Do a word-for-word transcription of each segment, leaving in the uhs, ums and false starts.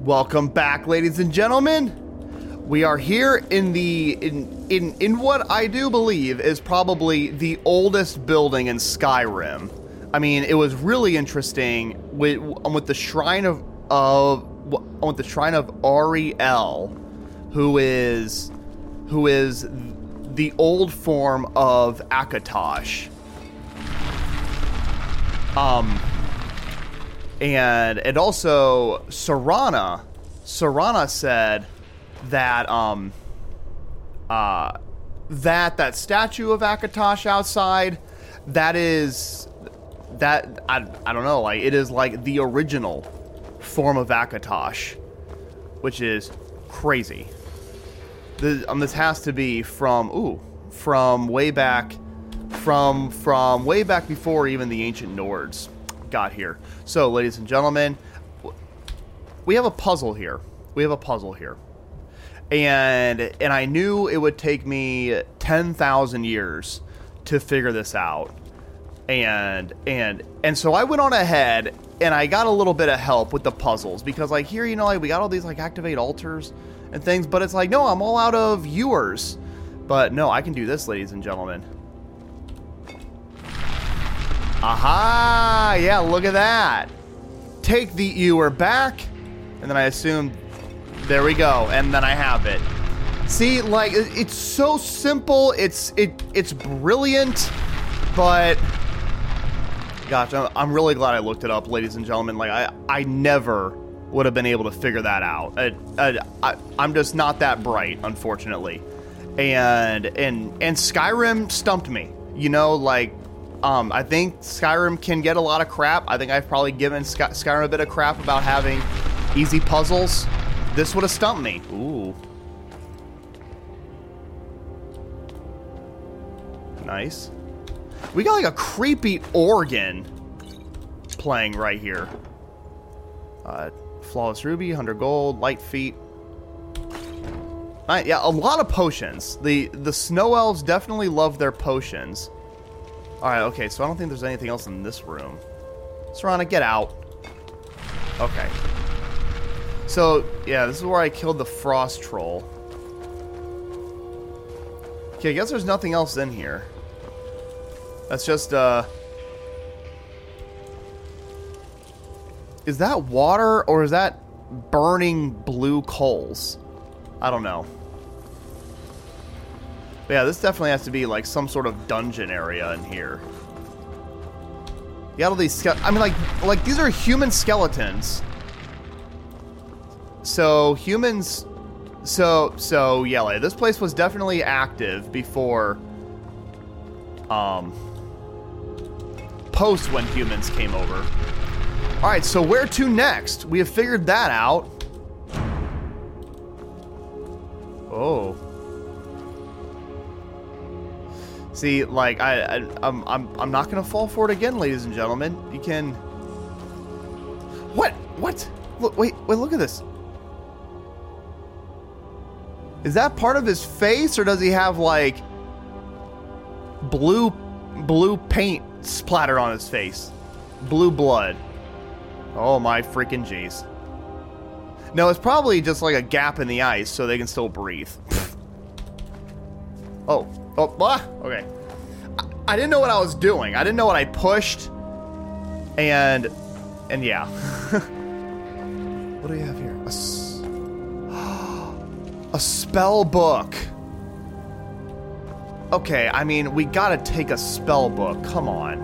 Welcome back, ladies and gentlemen. We are here in the in in in what I do believe is probably the oldest building in Skyrim. I mean, it was really interesting with with the shrine of of with the shrine of Auri-El, who is who is the old form of Akatosh. Um. And and also Serana, Serana said that um uh that that statue of Akatosh outside, that is that I I don't know, like it is like the original form of Akatosh, which is crazy. This, um, this has to be from ooh from way back from from way back before even the ancient Nords got here. So, ladies and gentlemen, we have a puzzle here. We have a puzzle here. And and I knew it would take me ten thousand years to figure this out. And and and so I went on ahead and I got a little bit of help with the puzzles, because like here, you know, like we got all these like activate altars and things, but it's like, no, I'm all out of ewers. But no, I can do this, ladies and gentlemen. Aha! Yeah, look at that. Take the ewer back, and then I assume, there we go, and then I have it. See, like, it's so simple, it's it it's brilliant, but gosh, I'm really glad I looked it up, ladies and gentlemen. Like, I, I never would have been able to figure that out. I, I, I, I'm just not that bright, unfortunately. And, and, and Skyrim stumped me, you know, like, Um, I think Skyrim can get a lot of crap. I think I've probably given Sky- Skyrim a bit of crap about having easy puzzles. This would have stumped me. Ooh. Nice. We got like a creepy organ playing right here. Uh, Flawless Ruby, one hundred gold, light feet. Right, yeah, a lot of potions. The, the Snow Elves definitely love their potions. Alright, okay, so I don't think there's anything else in this room. Serana, get out. Okay. So, yeah, this is where I killed the Frost Troll. Okay, I guess there's nothing else in here. That's just, uh... is that water, or is that burning blue coals? I don't know. But yeah, this definitely has to be like some sort of dungeon area in here. You got all these ske- I mean, like, like these are human skeletons. So humans, so so yeah, like this place was definitely active before, um, post when humans came over. All right, so where to next? We have figured that out. Oh. See, like, I, I, I'm, I'm, I'm not gonna fall for it again, ladies and gentlemen. You can... What? What? Look, wait, wait, look at this. Is that part of his face, or does he have, like, blue, blue paint splattered on his face? Blue blood. Oh my freaking jeez. No, it's probably just like a gap in the ice so they can still breathe. Oh. Oh, ah, okay. I, I didn't know what I was doing. I didn't know what I pushed. And, and yeah. What do we have here? A, s- a spell book. Okay, I mean, we gotta take a spell book. Come on.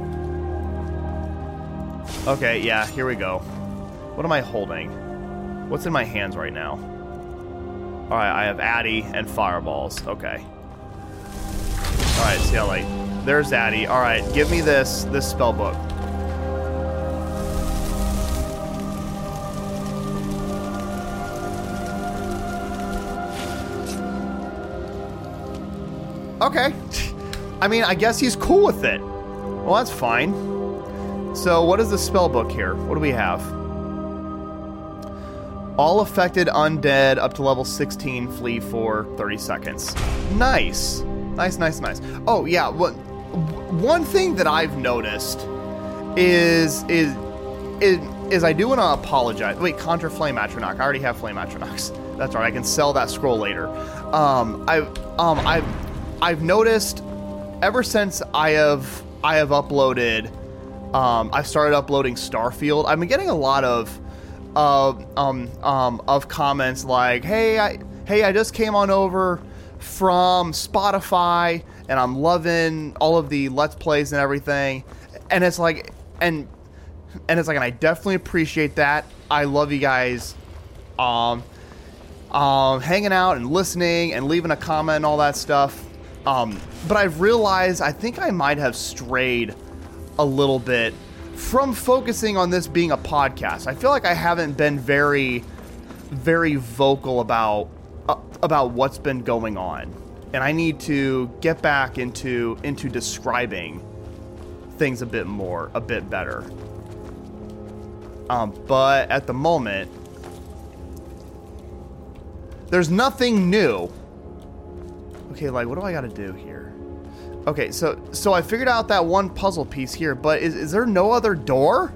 Okay, yeah, here we go. What am I holding? What's in my hands right now? Alright, I have Addy and Fireballs. Okay. Alright, see how like there's Addy. Alright, give me this this spell book. Okay. I mean, I guess he's cool with it. Well, that's fine. So, what is the spell book here? What do we have? All affected undead up to level sixteen flee for thirty seconds. Nice. Nice, nice, nice. Oh, yeah. One, one thing that I've noticed is, is, is is I do want to apologize. Wait, Contra Flame Atronach. I already have Flame Atronachs. That's right. I can sell that scroll later. Um, I've um, I've I've noticed ever since I have I have uploaded. Um, I started uploading Starfield. I've been getting a lot of uh, um, um, of comments like, "Hey, I hey, I just came on over from Spotify, and I'm loving all of the Let's Plays and everything." And it's like, and and it's like, and I definitely appreciate that. I love you guys, um, um, hanging out and listening and leaving a comment and all that stuff. Um, but I've realized I think I might have strayed a little bit from focusing on this being a podcast. I feel like I haven't been very, very vocal about uh, about what's been going on, and I need to get back into into describing things a bit more, a bit better. Um, but at the moment, there's nothing new. Okay, like, what do I got to do here? Okay, so so I figured out that one puzzle piece here, but is, is there no other door?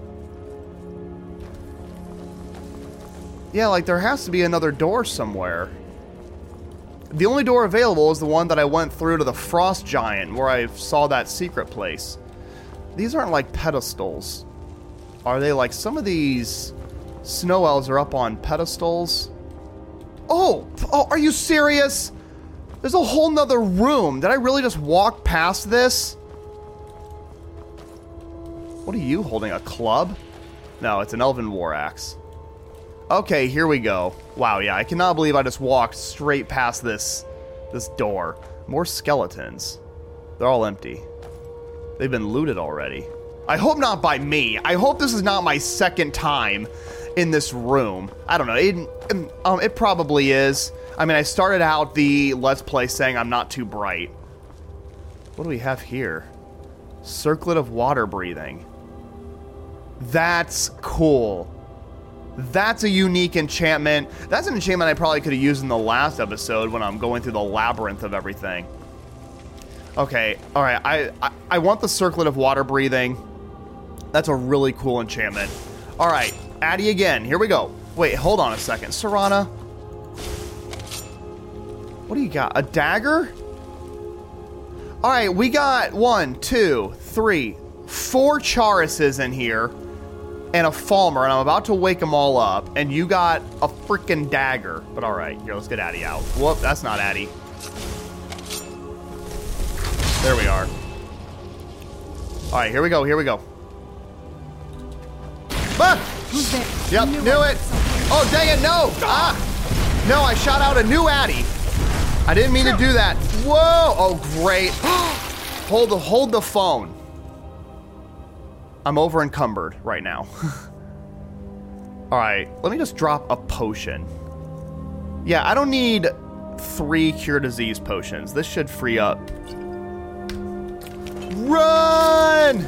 Yeah, like, there has to be another door somewhere. The only door available is the one that I went through to the Frost Giant, where I saw that secret place. These aren't like pedestals. Are they? Like, some of these snow elves are up on pedestals. Oh, oh, are you serious? There's a whole nother room. Did I really just walk past this? What are you holding? A club? No, it's an elven war axe. Okay, here we go. Wow, yeah, I cannot believe I just walked straight past this, this door. More skeletons. They're all empty. They've been looted already. I hope not by me. I hope this is not my second time in this room. I don't know. It, um, it probably is. I mean, I started out the Let's Play saying I'm not too bright. What do we have here? Circlet of water breathing. That's cool. That's a unique enchantment. That's an enchantment I probably could have used in the last episode when I'm going through the labyrinth of everything. Okay, all right. I, I, I want the Circlet of water breathing. That's a really cool enchantment. All right, Addy again. Here we go. Wait, hold on a second. Serana. What do you got? A dagger? All right, we got one, two, three, four Charises in here and a Falmer, and I'm about to wake them all up, and you got a freaking dagger. But all right, here, let's get Addy out. Whoop, that's not Addy. There we are. All right, here we go, here we go. Ah! Who's there? Yep, knew, knew it. Oh, dang it, no! Ah! No, I shot out a new Addy. I didn't mean to do that. Whoa! Oh, great. Hold the, hold the phone. I'm over encumbered right now. All right, let me just drop a potion. Yeah, I don't need three cure disease potions. This should free up. Run!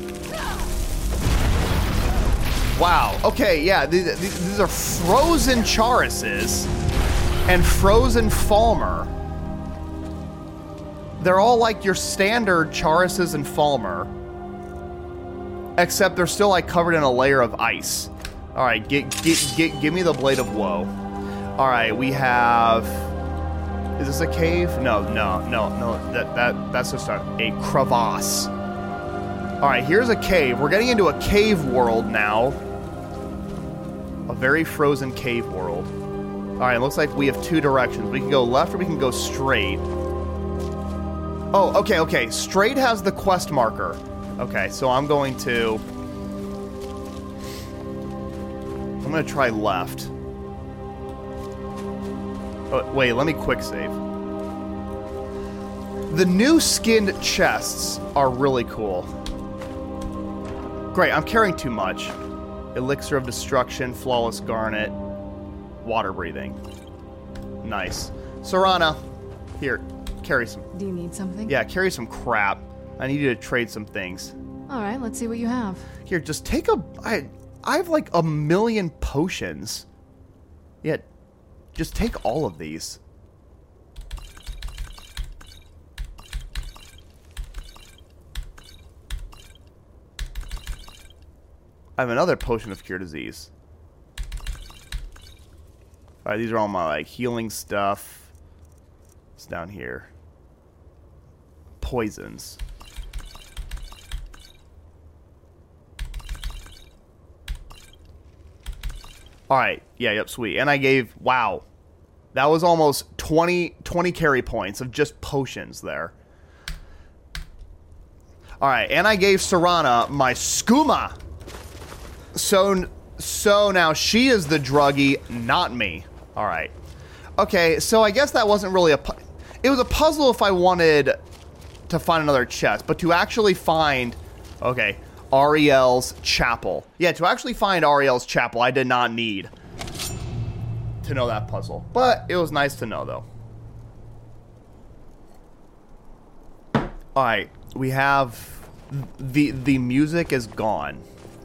Wow. Okay, yeah, these, these are frozen Charises and frozen Falmer. They're all like your standard Charises and Falmer, except they're still like covered in a layer of ice. All right, get, get, get, give me the Blade of Woe. All right, we have. Is this a cave? No, no, no, no. That that that's just a, a crevasse. All right, here's a cave. We're getting into a cave world now. A very frozen cave world. All right, it looks like we have two directions. We can go left or we can go straight. Oh, okay, okay. Straight has the quest marker. Okay, so I'm going to... I'm going to try left. Oh, wait, let me quick save. The new skinned chests are really cool. Great, I'm carrying too much. Elixir of Destruction, Flawless Garnet, Water Breathing. Nice. Serana, here, carry some... Do you need something? Yeah, carry some crap. I need you to trade some things. All right, let's see what you have. Here, just take a... I, I have like a million potions. Yeah, just take all of these. I have another potion of cure disease. Alright, these are all my, like, healing stuff. It's down here. Poisons. Alright, yeah, yep, sweet. And I gave, wow. That was almost twenty, twenty carry points of just potions there. Alright, and I gave Serana my skooma. So, so now she is the druggie, not me. Alright. Okay, so I guess that wasn't really a... Pu it was a puzzle if I wanted to find another chest, but to actually find... Okay, Ariel's chapel. Yeah, to actually find Ariel's chapel, I did not need to know that puzzle. But it was nice to know, though. Alright, we have... The, the music is gone.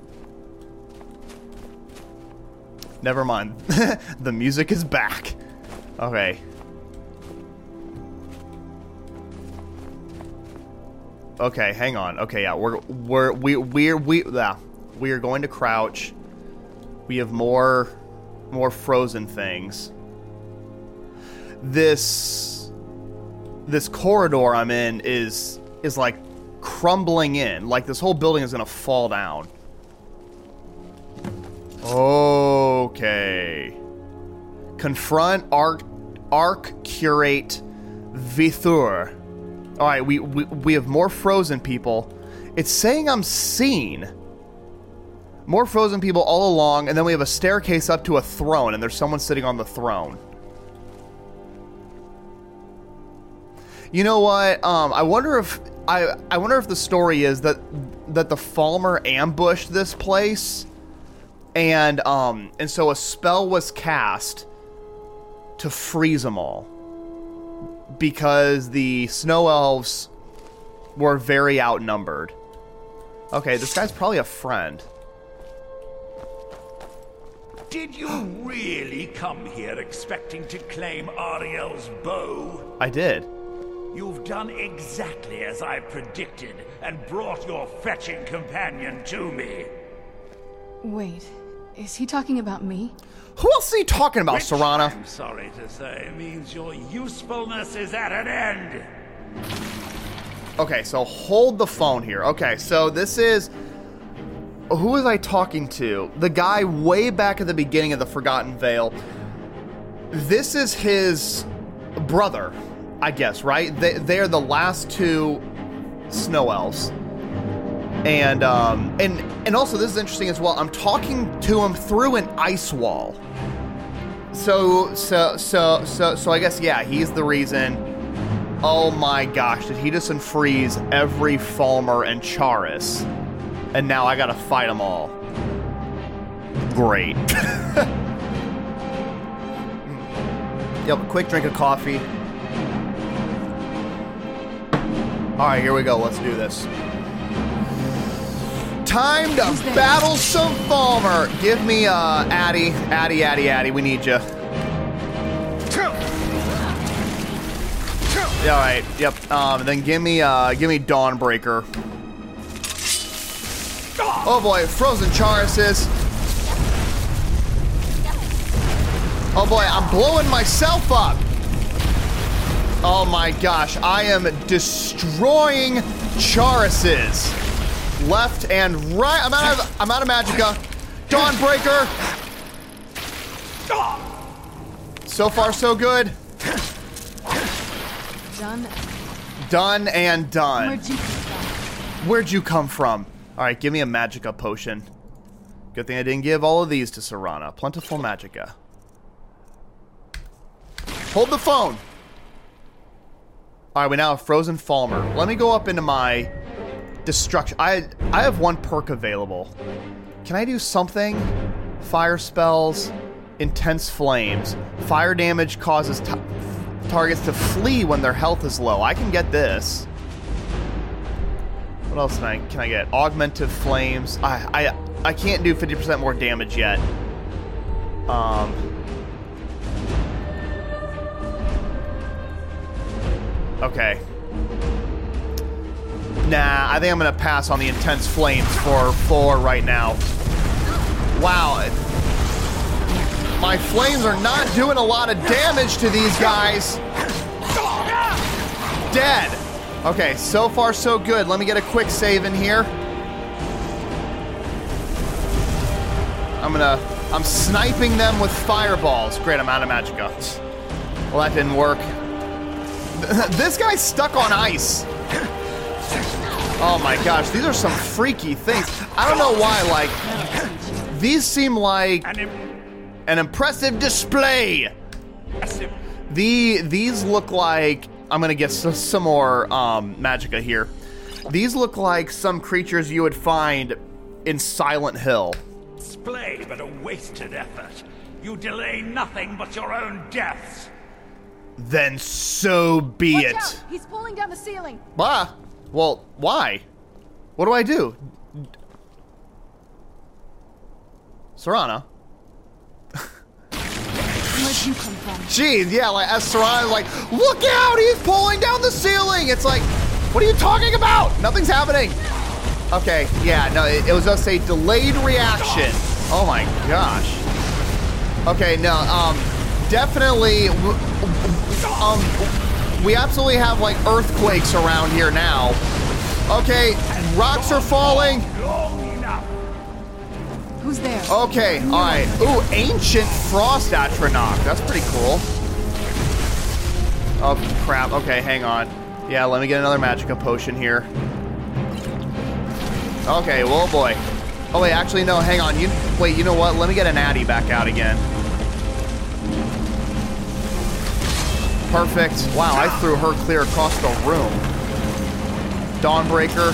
Never mind. The music is back. Okay. Okay, hang on. Okay, yeah, we're we're we we're we yeah, we are going to crouch. We have more more frozen things. This this corridor I'm in is is like crumbling in. Like this whole building is gonna fall down. Okay. Confront Arc Arc Curate Vithur. Alright, we, we we have more frozen people. It's saying I'm seen. More frozen people all along, and then we have a staircase up to a throne, and there's someone sitting on the throne. You know what? Um, I wonder if I I wonder if the story is that that the Falmer ambushed this place. And, um, and so a spell was cast to freeze them all. Because the snow elves were very outnumbered. Okay, this guy's probably a friend. Did you really come here expecting to claim Ariel's bow? I did. You've done exactly as I predicted and brought your fetching companion to me. Wait, is he talking about me? Who else are you talking about, Which, Serana? I'm sorry to say, means your usefulness is at an end. Okay, so hold the phone here. Okay, so this is... Who was I talking to? The guy way back at the beginning of the Forgotten Vale. This is his brother, I guess, right? They, they're the last two snow elves. And, um, and, and also this is interesting as well. I'm talking to him through an ice wall. So, so, so, so, so I guess, yeah, he's the reason. Oh my gosh, did he just unfreeze every Falmer and Charis? And now I gotta fight them all. Great. Yep, quick drink of coffee. Alright, here we go, let's do this. Time to battle some Falmer. Give me, uh, Addy. Addy, Addy, Addy. We need you. Yeah, all right. Yep. Um, then give me, uh, give me Dawnbreaker. Oh boy, Frozen Charises. Oh boy, I'm blowing myself up. Oh my gosh, I am destroying Charises. Left and right. I'm out of I'm out of Magicka. Dawnbreaker. So far, so good. Done. Done and done. Where'd you come from? Where'd you come from? All right, give me a Magicka potion. Good thing I didn't give all of these to Serana. Plentiful Magicka. Hold the phone. All right, we now have Frozen Falmer. Let me go up into my destruction. I I have one perk available. Can I do something? Fire spells, intense flames. Fire damage causes t targets to flee when their health is low. I can get this. What else can I can I get? Augmented flames. I I I can't do fifty percent more damage yet. Um. Okay. Nah, I think I'm gonna pass on the intense flames for for right now. Wow. My flames are not doing a lot of damage to these guys. Dead. Okay, so far so good. Let me get a quick save in here. I'm gonna, I'm sniping them with fireballs. Great, I'm out of magicka. Well, that didn't work. This guy's stuck on ice. Oh my gosh, these are some freaky things. I don't know why, like, these seem like an impressive display. The, these look like, I'm gonna get some, some more um, magicka here. These look like some creatures you would find in Silent Hill. Display, but a wasted effort. You delay nothing but your own deaths. Then so be Watch it. out! He's pulling down the ceiling. Ah, well, why? What do I do? Serana? Where'd you come from? Jeez, yeah, like as Serana's like, look out, he's pulling down the ceiling. It's like, what are you talking about? Nothing's happening. Okay, yeah, no, it, it was just a delayed reaction. Oh my gosh. Okay, no, um, definitely, um, we absolutely have like earthquakes around here now. Okay, rocks are falling. Who's there? Okay, all right. Ooh, ancient frost atronach. That's pretty cool. Oh crap. Okay, hang on. Yeah, let me get another magicka potion here. Okay, well, boy. Oh wait, actually no. Hang on. You wait. You know what? Let me get an Addy back out again. Perfect. Wow, I threw her clear across the room. Dawnbreaker.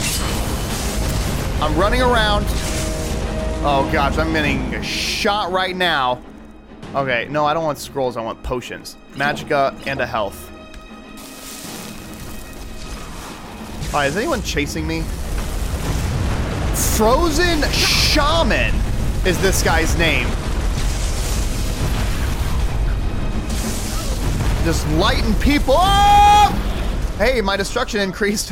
I'm running around. Oh gosh, I'm getting shot right now. Okay, no, I don't want scrolls, I want potions. Magicka and a health. Alright, is anyone chasing me? Frozen Shaman is this guy's name. Just lighting people up! Hey, my destruction increased.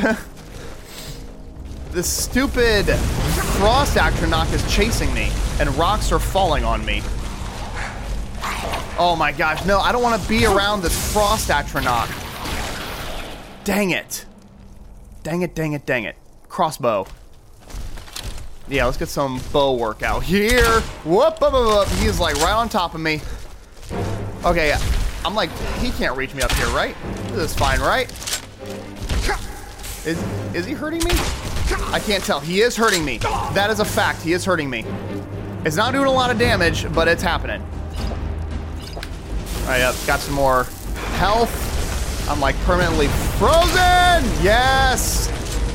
This stupid frost atronach is chasing me, and rocks are falling on me. Oh my gosh, no, I don't want to be around this frost atronach. Dang it. Dang it, dang it, dang it. Crossbow. Yeah, let's get some bow work out here. Whoop, whoop, whoop, whoop. He's like right on top of me. Okay, I'm like, he can't reach me up here, right? This is fine, right? Is, is he hurting me? I can't tell. He is hurting me. That is a fact. He is hurting me. It's not doing a lot of damage, but it's happening. All right, yep, got some more health. I'm like permanently frozen. Yes.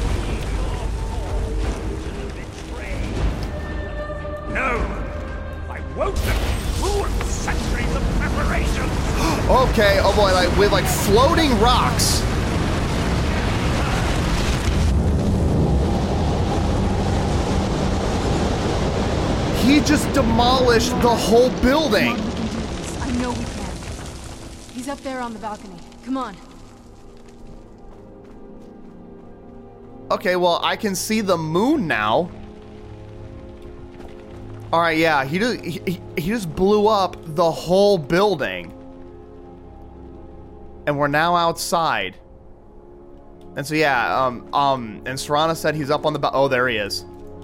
No, I won't ruin centuries of preparation. Okay. Oh boy, like with like floating rocks. He just demolished the whole building. Come on, we can do this. I know we can. He's up there on the balcony. Come on. Okay, well, I can see the moon now. All right, yeah, he just, he, he just blew up the whole building. And we're now outside. And so, yeah, um, um, and Serana said he's up on the, oh, there he is.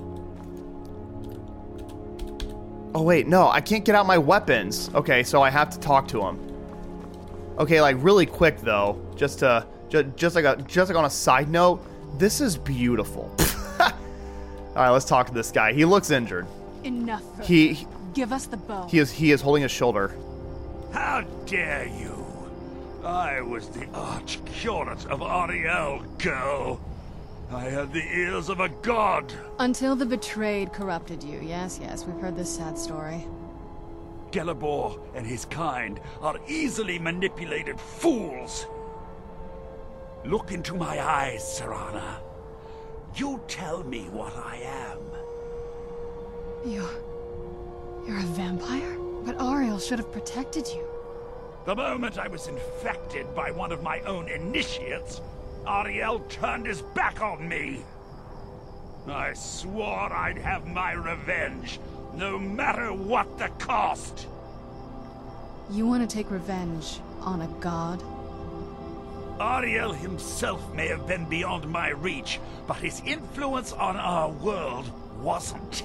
Oh, wait, no, I can't get out my weapons. Okay, so I have to talk to him. Okay, like, really quick, though, just to, just, just like a, just like on a side note, this is beautiful. All right, let's talk to this guy. He looks injured. Enough. He, he Give us the bow. he is he is holding his shoulder. How dare you? I was the arch curate of Ariel, girl. I had the ears of a god. Until the betrayed corrupted you. Yes, yes, we've heard this sad story. Gelebor and his kind are easily manipulated fools. Look into my eyes, Serana. You tell me what I am. You... You're a vampire? But Ariel should have protected you. The moment I was infected by one of my own initiates, Ariel turned his back on me. I swore I'd have my revenge no matter what the cost. You want to take revenge on a god? Ariel himself may have been beyond my reach, but his influence on our world wasn't.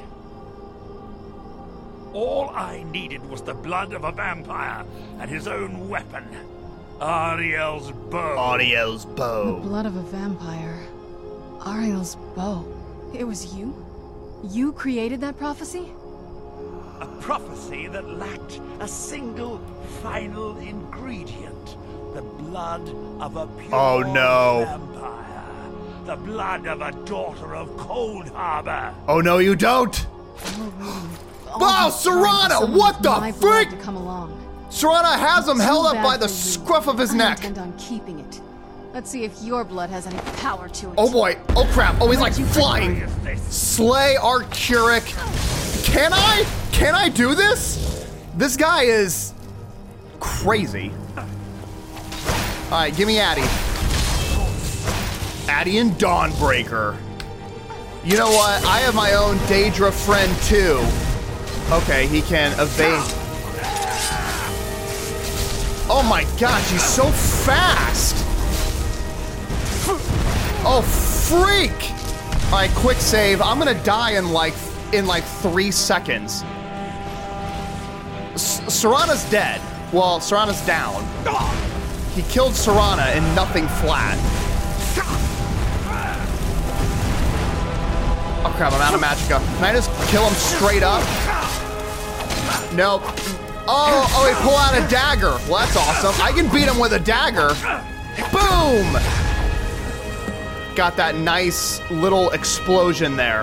All I needed was the blood of a vampire and his own weapon, Ariel's bow. Ariel's The bow. blood of a vampire. Ariel's bow. It was you? You created that prophecy? A prophecy that lacked a single final ingredient. The blood of a pure Oh, no. vampire. The blood of a daughter of Cold Harbor. Oh no, you don't! You're waiting all Wow, this time for Serana, someone what with the my blood freak? to come along. Serana has him Too held up bad by the for you. scruff of his I neck. intend on keeping it. Let's see if your blood has any power to it. Oh boy, oh crap, oh he's like Where'd you flying. Is this? Slay Arcuric. Can I? Can I do this? This guy is crazy. Alright, give me Addy. Addy and Dawnbreaker. You know what? I have my own Daedra friend too. Okay, he can evade. Oh my gosh, he's so fast! Oh, freak! Alright, quick save. I'm gonna die in like in like three seconds. S Serana's dead. Well, Serana's down. He killed Serana in nothing flat. Oh crap, I'm out of magicka. Can I just kill him straight up? Nope. Oh, oh, he pulled out a dagger. Well, that's awesome. I can beat him with a dagger. Boom! Got that nice little explosion there.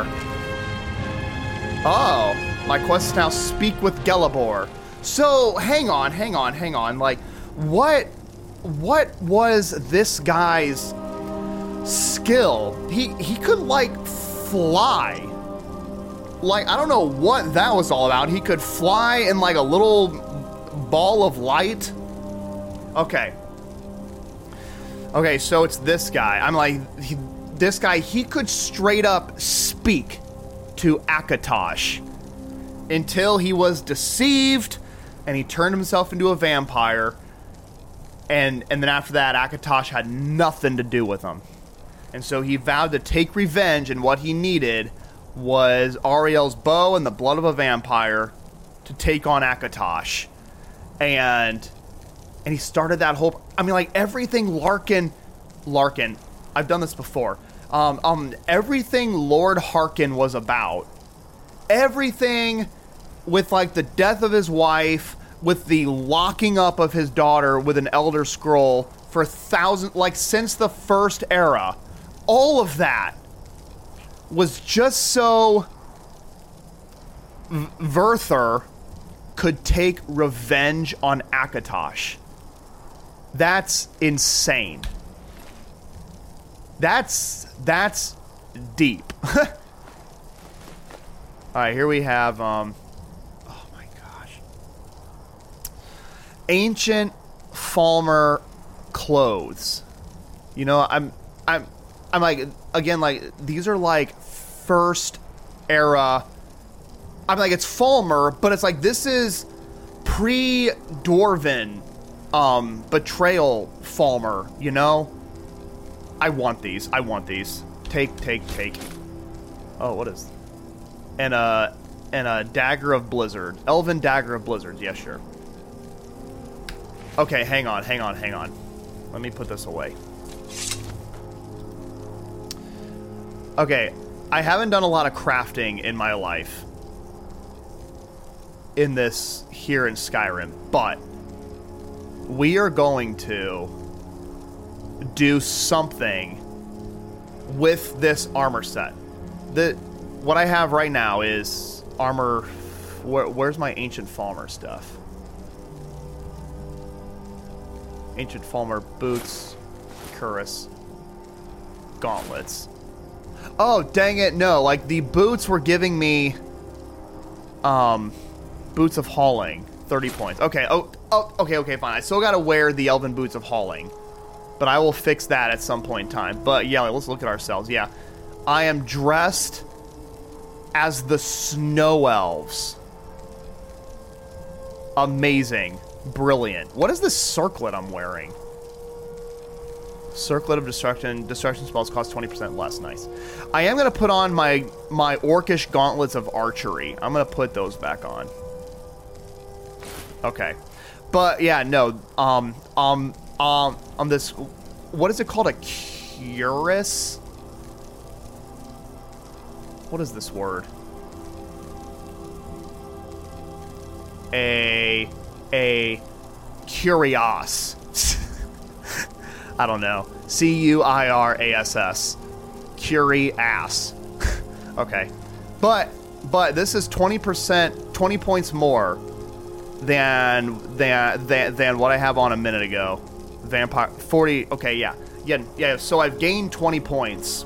Oh, my quest is now speak with Gelabor. So, hang on, hang on, hang on. Like, what, what was this guy's skill? He, he could, like, fly. Like, I don't know what that was all about. He could fly in, like, a little ball of light. Okay. Okay, so it's this guy. I'm like, he, this guy, he could straight up speak to Akatosh until he was deceived and he turned himself into a vampire. And, and then after that, Akatosh had nothing to do with him. And so he vowed to take revenge, and what he needed was Ariel's bow and the blood of a vampire to take on Akatosh. And and he started that whole, I mean, like, everything Larkin, Larkin, I've done this before, um, um, everything Lord Harkin was about, everything with, like, the death of his wife, with the locking up of his daughter with an Elder Scroll for thousand, like, since the first era, all of that was just so v- Verther could take revenge on Akatosh. That's insane. That's that's deep. All right, here we have um oh my gosh. Ancient Falmer clothes. You know, I'm I'm I'm like, again, like, these are like first era. I'm like, it's Falmer, but it's like, this is pre-Dwarven um, betrayal Falmer, you know? I want these. I want these. Take, take, take. Oh, what is? And a, and a Dagger of Blizzard. Elven Dagger of Blizzard. Yeah, sure. Okay, hang on, hang on, hang on. Let me put this away. Okay, I haven't done a lot of crafting in my life in this here in Skyrim, but we are going to do something with this armor set. The what I have right now is armor. Where, where's my Ancient Falmer stuff? Ancient Falmer boots, cuirass, gauntlets. Oh, dang it, no. Like, the boots were giving me, um, boots of hauling. thirty points. Okay, oh, oh, okay, okay, fine. I still gotta wear the elven boots of hauling. But I will fix that at some point in time. But, yeah, let's look at ourselves. Yeah. I am dressed as the Snow Elves. Amazing. Brilliant. What is this circlet I'm wearing? Circlet of Destruction. Destruction spells cost twenty percent less. Nice. I am going to put on my, my Orcish Gauntlets of Archery. I'm going to put those back on. Okay. But, yeah, no. Um, um, um, on this... What is it called? A cuirass? What is this word? A... A... Curios. I don't know. C U I R A S S. Curie-ass. Okay. But, but this is twenty percent, twenty points more than, than, than, than what I have on a minute ago. Vampire, forty, okay, yeah. Yeah, yeah, so I've gained twenty points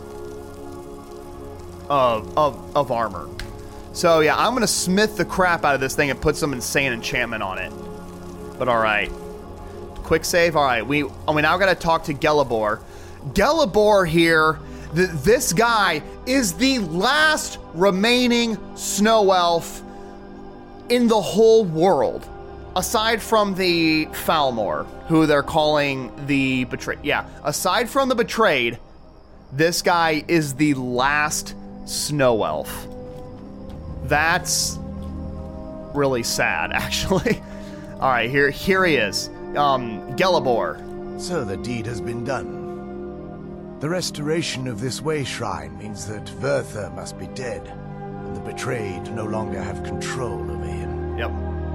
of, of, of armor. So, yeah, I'm going to smith the crap out of this thing and put some insane enchantment on it. But, all right. Quick save. All right, we, oh, we now got to talk to Gelibor. Gelibor here, th this guy is the last remaining snow elf in the whole world. Aside from the Falmor, who they're calling the Betrayed. Yeah, aside from the Betrayed, this guy is the last snow elf. That's really sad, actually. All right, here, here he is. Um, Gelibor. So the deed has been done. The restoration of this way shrine means that Verther must be dead, and the Betrayed no longer have control over him. Yep.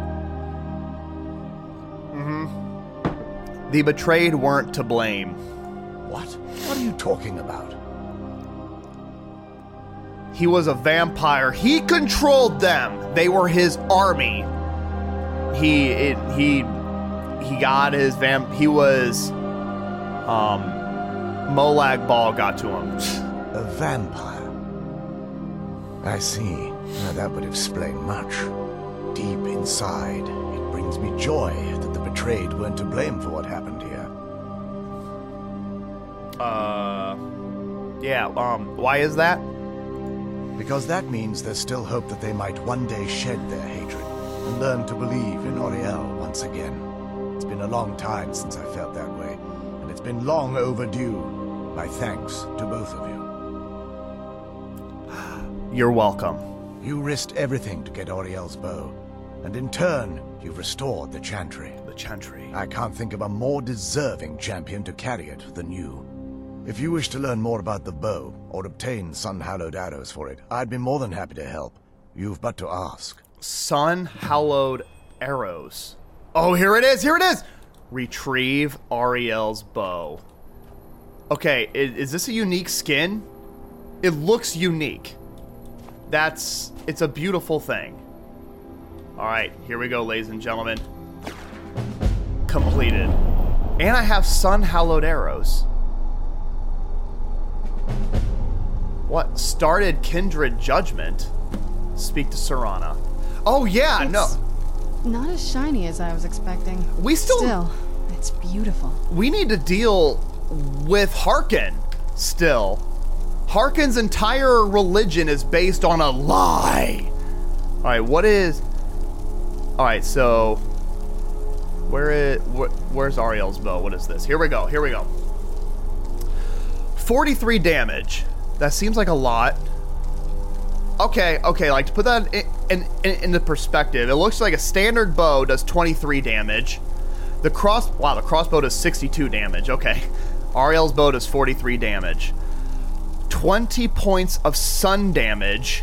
Mm-hmm. The Betrayed weren't to blame. What? What are you talking about? He was a vampire. He controlled them. They were his army. He, it, he... He got his vamp. He was, um, Molag Bal got to him. A vampire. I see. Now that would explain much. Deep inside, it brings me joy that the Betrayed weren't to blame for what happened here. Uh, yeah. Um, why is that? Because that means there's still hope that they might one day shed their hatred and learn to believe in Auriel once again. It's been a long time since I felt that way, and it's been long overdue. My thanks to both of you. You're welcome. You risked everything to get Auriel's bow, and in turn, you've restored the Chantry. The Chantry. I can't think of a more deserving champion to carry it than you. If you wish to learn more about the bow, or obtain sun-hallowed arrows for it, I'd be more than happy to help. You've but to ask. Sun-hallowed arrows. Oh, here it is, here it is! Retrieve Auriel's bow. Okay, is, is this a unique skin? It looks unique. That's, it's a beautiful thing. Alright, here we go, ladies and gentlemen. Completed. And I have sun-hallowed arrows. What? Started Kindred Judgment? Speak to Serana. Oh, yeah, it's no. Not as shiny as I was expecting. We still... Still, it's beautiful. We need to deal with Harkin still. Harkin's entire religion is based on a lie. All right, what is... All right, so... Where is... Wh where's Auriel's bow? What is this? Here we go, here we go. forty-three damage. That seems like a lot. Okay, okay, like to put that in, in, in, into perspective, it looks like a standard bow does twenty-three damage. The cross, wow, the crossbow does sixty-two damage, okay. Auriel's bow does forty-three damage. twenty points of sun damage.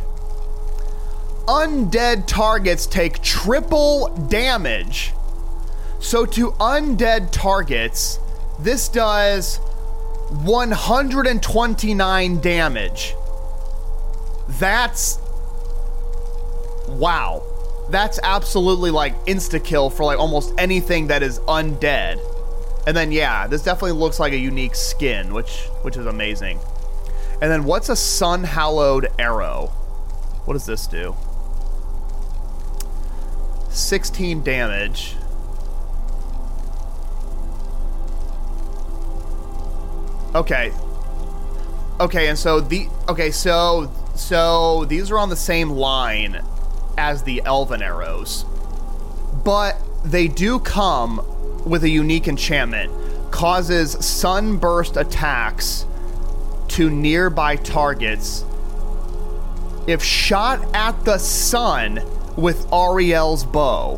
Undead targets take triple damage. So to undead targets, this does one hundred twenty-nine damage. That's... Wow. That's absolutely like insta-kill for like almost anything that is undead. And then yeah, this definitely looks like a unique skin, which which is amazing. And then what's a sun-hallowed arrow? What does this do? sixteen damage. Okay. Okay, and so the... Okay, so So these are on the same line as the elven arrows, but they do come with a unique enchantment. Causes sunburst attacks to nearby targets if shot at the sun with Ariel's bow.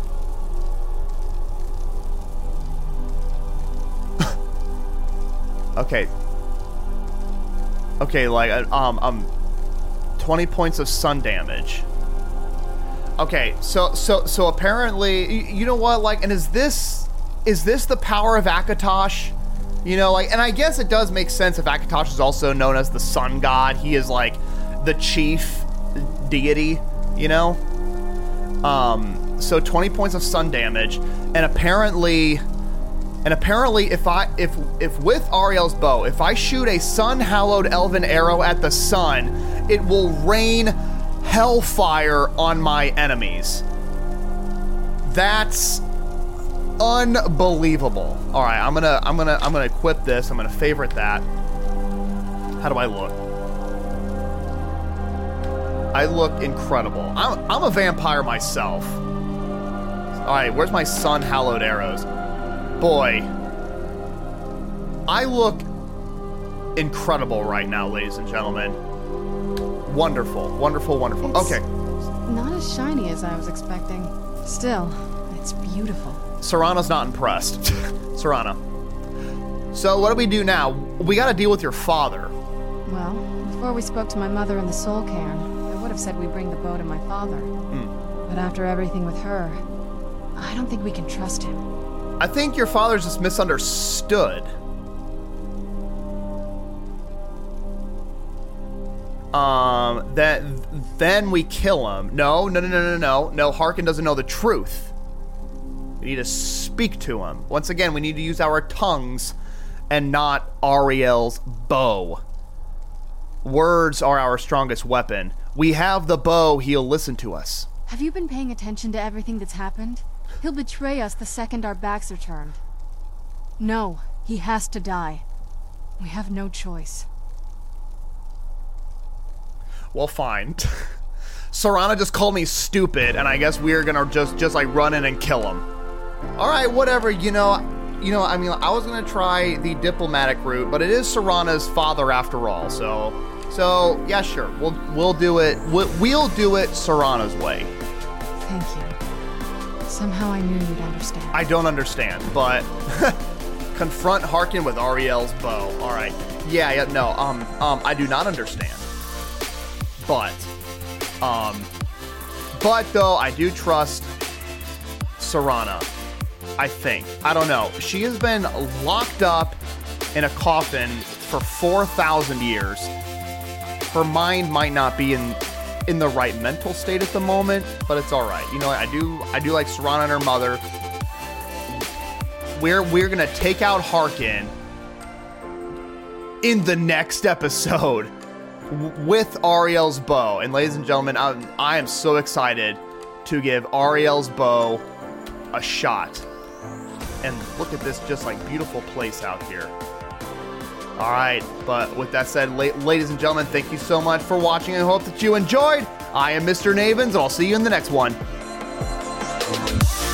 Okay. Okay, like, um, um, twenty points of sun damage. Okay, so, so, so apparently, you, you know what, like, and is this, is this the power of Akatosh? You know, like, and I guess it does make sense if Akatosh is also known as the sun god. He is, like, the chief deity, you know? Um, so twenty points of sun damage, and apparently... And apparently, if I if if with Ariel's bow, if I shoot a sun-hallowed elven arrow at the sun, it will rain hellfire on my enemies. That's unbelievable. All right, I'm gonna I'm gonna I'm gonna equip this. I'm gonna favorite that. How do I look? I look incredible. I'm I'm a vampire myself. All right, where's my sun-hallowed arrows? Boy, I look incredible right now, ladies and gentlemen. Wonderful, wonderful, wonderful. It's okay. Not as shiny as I was expecting. Still, it's beautiful. Serana's not impressed. Serana. So what do we do now? We gotta deal with your father. Well, before we spoke to my mother in the Soul Cairn, I would have said we bring the bow to my father. Mm. But after everything with her, I don't think we can trust him. I think your father's just misunderstood. Um, that then we kill him. No, no, no, no, no, no. No, Harkin doesn't know the truth. We need to speak to him. Once again, we need to use our tongues and not Ariel's bow. Words are our strongest weapon. We have the bow, he'll listen to us. Have you been paying attention to everything that's happened? He'll betray us the second our backs are turned. No, he has to die. We have no choice. Well, fine. Serana just called me stupid, and I guess we're gonna just, just like run in and kill him. All right, whatever. You know, you know. I mean, I was gonna try the diplomatic route, but it is Serana's father after all. So, so yeah, sure. We'll we'll do it. We'll, we'll do it Serana's way. Thank you. Somehow I knew you'd understand. I don't understand, but confront Harkin with Ariel's bow. All right. Yeah, yeah. No. Um. Um. I do not understand. But, um, but though I do trust Serana. I think. I don't know. She has been locked up in a coffin for four thousand years. Her mind might not be in in the right mental state at the moment, but it's all right. You know, I do I do like Serana and her mother. We're we're gonna take out Harkin in the next episode with Ariel's bow. And ladies and gentlemen, I, I am so excited to give Ariel's bow a shot. And look at this just like beautiful place out here. All right, but with that said, la- ladies and gentlemen, thank you so much for watching. I hope that you enjoyed. I am Mister Navens, and I'll see you in the next one.